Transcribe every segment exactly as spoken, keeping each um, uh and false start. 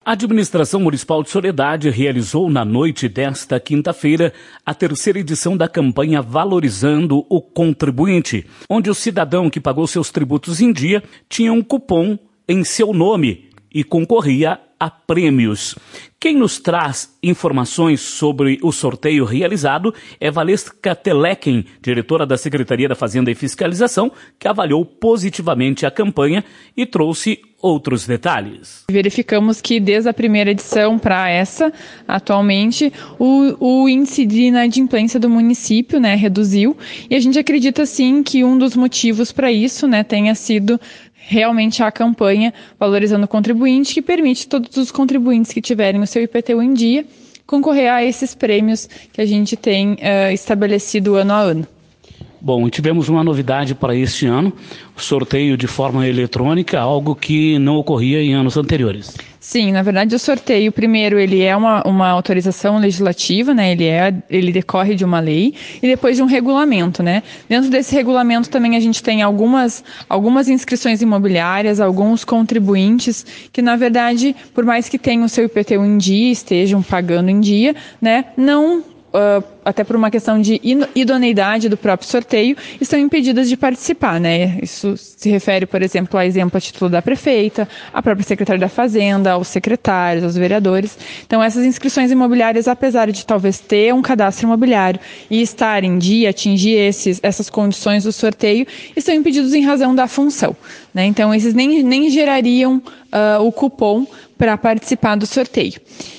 A Administração Municipal de Soledade realizou na noite desta quinta-feira a terceira edição da campanha Valorizando o Contribuinte, onde o cidadão que pagou seus tributos em dia tinha um cupom em seu nome e concorria a prêmios. Quem nos traz informações sobre o sorteio realizado é Valesca Telequem, diretora da Secretaria da Fazenda e Fiscalização, que avaliou positivamente a campanha e trouxe outros detalhes. Verificamos que desde a primeira edição para essa, atualmente, o, o índice de inadimplência do município, né, reduziu, e a gente acredita sim que um dos motivos para isso, né, tenha sido realmente a campanha Valorizando o Contribuinte, que permite todos os contribuintes que tiverem o seu I P T U em dia concorrer a esses prêmios que a gente tem uh, estabelecido ano a ano. Bom, e tivemos uma novidade para este ano, o sorteio de forma eletrônica, algo que não ocorria em anos anteriores. Sim, na verdade o sorteio, primeiro, ele é uma, uma autorização legislativa, né? Ele, é, ele decorre de uma lei e depois de um regulamento, né? Dentro desse regulamento também a gente tem algumas, algumas inscrições imobiliárias, alguns contribuintes que, na verdade, por mais que tenham o seu I P T U em dia, estejam pagando em dia, né? Não... Uh, até por uma questão de idoneidade do próprio sorteio, estão impedidas de participar, né? Isso se refere, por exemplo, a exemplo a título da prefeita, a própria secretária da Fazenda, aos secretários, aos vereadores. Então, essas inscrições imobiliárias, apesar de talvez ter um cadastro imobiliário e estar em dia, atingir esses, essas condições do sorteio, estão impedidos em razão da função, né? Então, esses nem, nem gerariam uh, o cupom para participar do sorteio.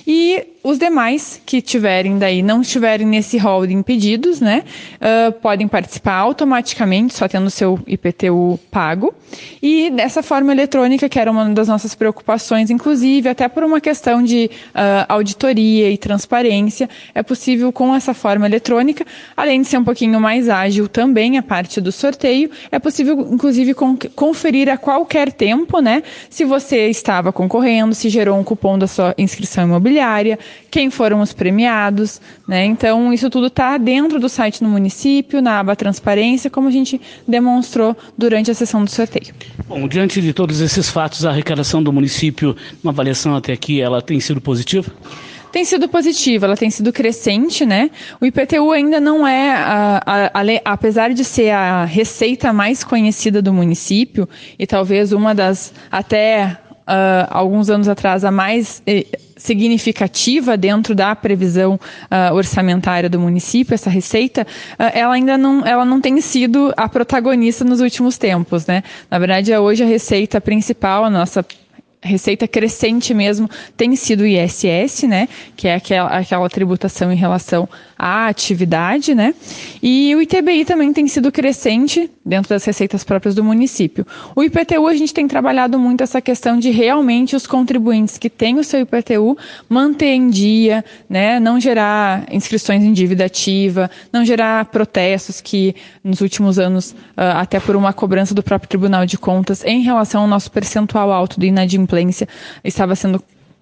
E os demais que tiverem daí, não estiverem nesse rol de impedidos, né, uh, podem participar automaticamente, só tendo o seu I P T U pago. E dessa forma eletrônica, que era uma das nossas preocupações, inclusive, até por uma questão de uh, auditoria e transparência, é possível com essa forma eletrônica, além de ser um pouquinho mais ágil também a parte do sorteio, é possível, inclusive, con- conferir a qualquer tempo, né, se você estava concorrendo, se gerou um cupom da sua inscrição imobiliária, quem foram os premiados, né? Então, isso tudo está dentro do site do município, na aba Transparência, como a gente demonstrou durante a sessão do sorteio. Bom, diante de todos esses fatos, a arrecadação do município, uma avaliação até aqui, ela tem sido positiva? Tem sido positiva, ela tem sido crescente, né? O I P T U ainda não é, a, a, a, apesar de ser a receita mais conhecida do município, e talvez uma das, até uh, alguns anos atrás, a mais eh, significativa dentro da previsão uh, orçamentária do município, essa receita, uh, ela ainda não, ela não tem sido a protagonista nos últimos tempos, né? Na verdade, hoje a receita principal, a nossa receita crescente mesmo, tem sido o I S S, né, que é aquela, aquela tributação em relação à atividade, né, e o I T B I também tem sido crescente dentro das receitas próprias do município. O I P T U, a gente tem trabalhado muito essa questão de realmente os contribuintes que têm o seu I P T U manter em dia, né, não gerar inscrições em dívida ativa, não gerar protestos que nos últimos anos, uh, até por uma cobrança do próprio Tribunal de Contas, em relação ao nosso percentual alto de inadimplência, estava sendo,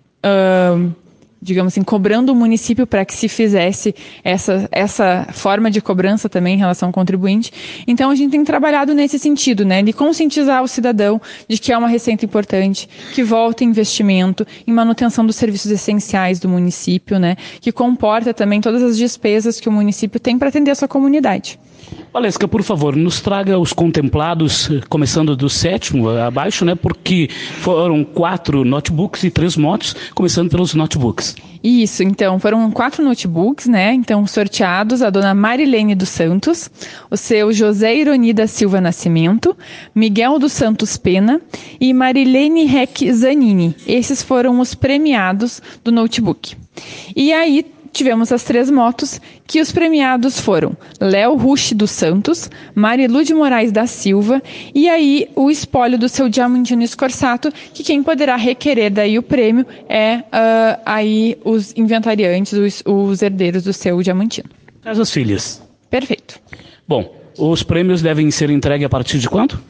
uh, digamos assim, cobrando o município para que se fizesse essa, essa forma de cobrança também em relação ao contribuinte. Então, a gente tem trabalhado nesse sentido, né, de conscientizar o cidadão de que é uma receita importante, que volta investimento em manutenção dos serviços essenciais do município, né, que comporta também todas as despesas que o município tem para atender a sua comunidade. Valesca, por favor, nos traga os contemplados, começando do sétimo abaixo, né? Porque foram quatro notebooks e três motos, começando pelos notebooks. Isso, então, foram quatro notebooks, né? Então, sorteados a dona Marilene dos Santos, o seu José Ironi da Silva Nascimento, Miguel dos Santos Pena e Marilene Rec Zanini. Esses foram os premiados do notebook. E aí, tivemos as três motos, que os premiados foram Léo Rush dos Santos, Marilu de Moraes da Silva, e aí o espólio do seu Diamantino Scorsato, que quem poderá requerer daí o prêmio é uh, aí os inventariantes, os, os herdeiros do seu Diamantino. As filhas. Perfeito. Bom, os prêmios devem ser entregues a partir de quanto?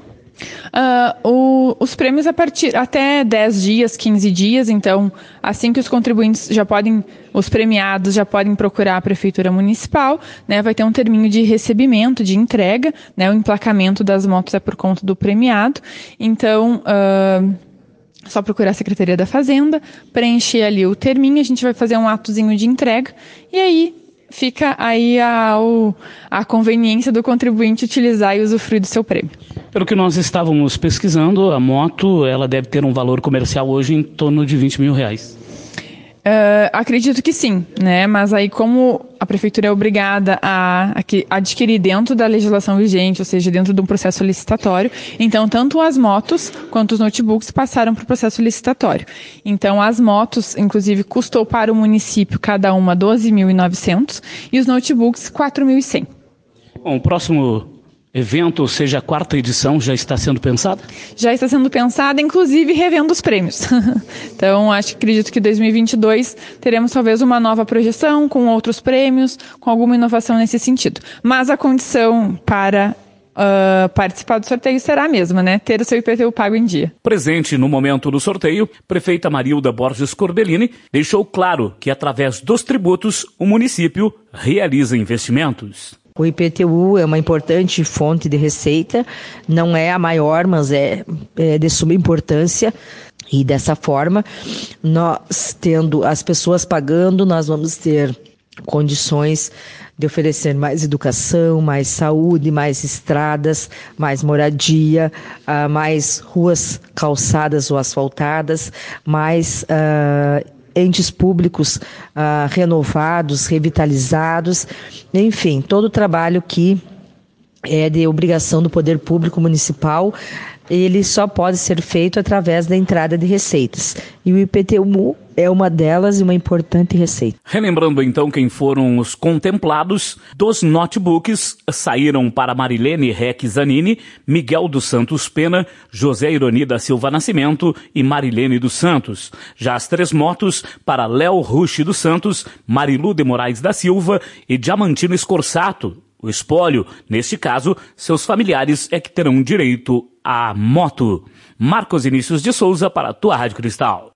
Uh, o, os prêmios a partir até dez dias, quinze dias, então assim que os contribuintes já podem, os premiados já podem procurar a Prefeitura Municipal, né, vai ter um terminho de recebimento, de entrega, né, o emplacamento das motos é por conta do premiado, então uh, Só procurar a Secretaria da Fazenda, preencher ali o terminho, a gente vai fazer um atozinho de entrega e aí fica aí a, a conveniência do contribuinte utilizar e usufruir do seu prêmio. Pelo que nós estávamos pesquisando, a moto ela deve ter um valor comercial hoje em torno de vinte mil reais. Uh, acredito que sim, né? Mas aí como a prefeitura é obrigada a, a adquirir dentro da legislação vigente, ou seja, dentro de um processo licitatório, então tanto as motos quanto os notebooks passaram para o processo licitatório. Então as motos, inclusive, custou para o município cada uma doze mil e novecentos e os notebooks quatro mil e cem. Bom, o próximo evento, ou seja, a quarta edição, já está sendo pensada? Já está sendo pensada, inclusive revendo os prêmios. Então, acho, acredito que dois mil e vinte e dois teremos talvez uma nova projeção, com outros prêmios, com alguma inovação nesse sentido. Mas a condição para uh, participar do sorteio será a mesma, né? Ter o seu I P T U pago em dia. Presente no momento do sorteio, prefeita Marilda Borges Corbellini deixou claro que, através dos tributos, o município realiza investimentos. O I P T U é uma importante fonte de receita, não é a maior, mas é, é de suma importância. E dessa forma, nós tendo as pessoas pagando, nós vamos ter condições de oferecer mais educação, mais saúde, mais estradas, mais moradia, uh, mais ruas calçadas ou asfaltadas, mais Uh, entes públicos uh, renovados, revitalizados, enfim, todo o trabalho que é de obrigação do poder público municipal, ele só pode ser feito através da entrada de receitas. E o I P T U é uma delas e uma importante receita. Relembrando então quem foram os contemplados, dos notebooks saíram para Marilene Reck Zanini, Miguel dos Santos Pena, José Ironi da Silva Nascimento e Marilene dos Santos. Já as três motos para Léo Rushi dos Santos, Marilu de Moraes da Silva e Diamantino Escorsato. O espólio, neste caso, seus familiares é que terão direito à moto. Marcos Vinícius de Souza para a tua Rádio Cristal.